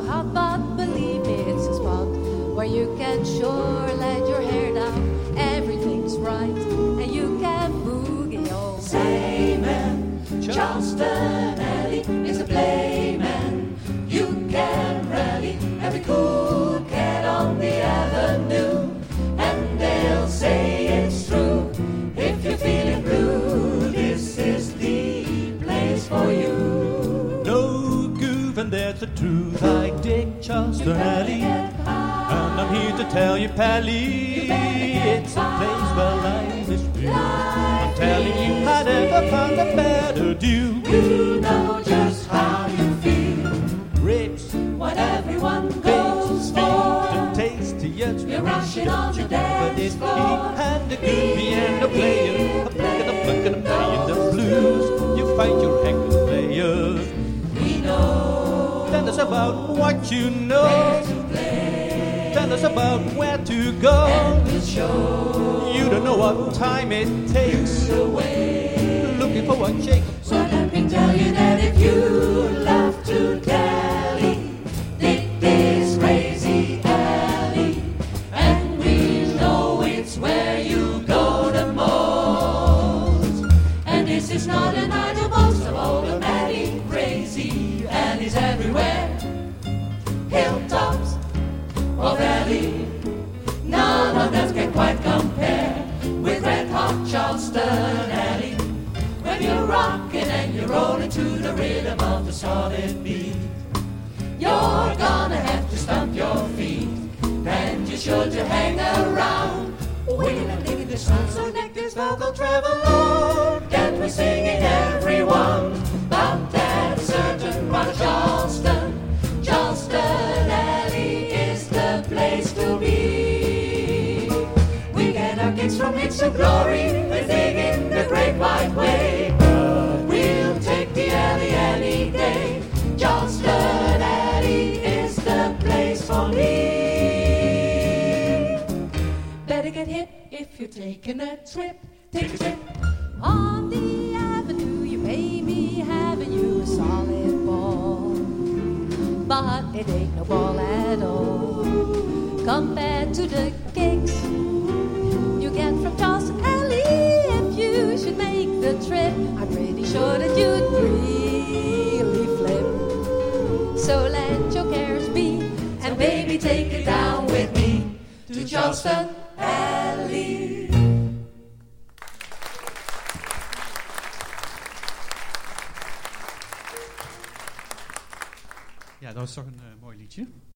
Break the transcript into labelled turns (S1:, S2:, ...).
S1: hot, but believe me, it's a spot where you can sure let your hair down. Everything's right, and you can boogie all
S2: Say man, Charleston Alley is a playman. You can rally every cool cat on the avenue, and they'll say it's true. If you're feeling blue, this is the place for you.
S3: No goof, and there's the truth. I dig Charleston Alley, and I'm here to tell you, Pally, it's a place where life is real. I'm telling you, I never found a better deal.
S2: You know just how you feel.
S3: Ribs,
S2: What everyone goes
S3: sweet
S2: for.
S3: and tastiest.
S2: You're rushing on the
S3: But
S2: dance
S3: it's he
S2: floor.
S3: and the groovy and the playing, a plucking and playing the blues. You find your haggard players.
S2: We know
S3: Tell us about what you know.
S2: where to play,
S3: Tell us about where to go.
S2: and we'll show
S3: You don't know what time it takes.
S2: the way.
S3: Looking for one shake.
S2: So let me tell you that if you love to dally, dig this crazy alley, and we know it's where you go the most. And this is not an idle boast of all the many crazy alleys everywhere. Hilltops or valley, none of them can quite compare with red hot Charleston Alley. When you're rocking and you're rolling to the rhythm of the solid beat, you're gonna have to stomp your feet, and you're sure to hang around, waiting and digging the sound. So let this vocal travel on, get me singing everyone about that certain part of Charleston. Charleston Alley is the place to be. We get our kicks from hits of glory and dig in the great white way. But we'll take the alley any day. Charleston Alley is the place for me. Better get hip if you're taking a trip. Take a trip.
S1: on the avenue. You may be having you a solid ball, but it ain't no ball at all compared to the kicks you get from Charleston Alley. If you should make the trip, I'm pretty sure that you'd really flip. So let your cares be, and baby, take it down with me to Charleston Alley.
S4: Ja, dat was toch een mooi liedje.